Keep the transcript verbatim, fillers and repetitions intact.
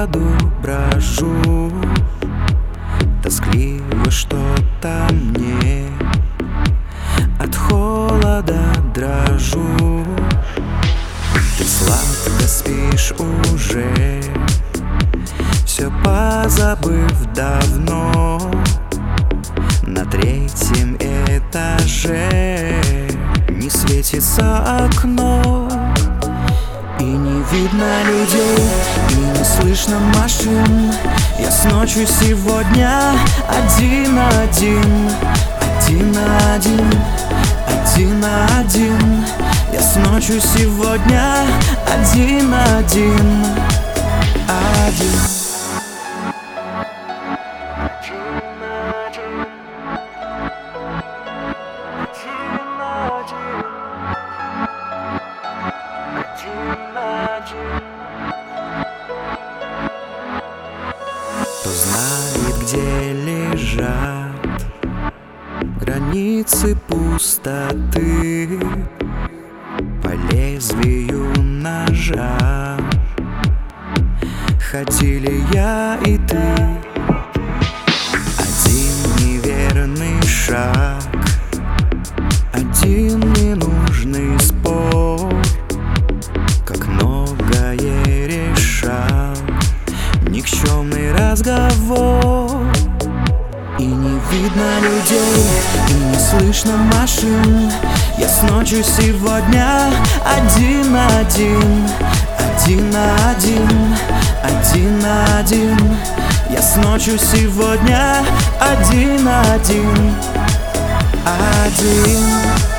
холоду брожу, тоскливо что-то мне, от холода дрожу. Ты сладко спишь уже, все позабыв давно. На третьем этаже не светится окно, и не видно людей, и не слышно машин. Я с ночью сегодня один-один, один-один, один-один. Я с ночью сегодня один-один, один. Кто знает, где лежат границы пустоты, по лезвию ножа ходили я и ты. Один неверный шаг, один ненужный спор, как многое решал никчемный разговор. И не видно людей, и не слышно машин. Я с ночью сегодня один-один, один-один, один-один. Я с ночью сегодня один-один, один.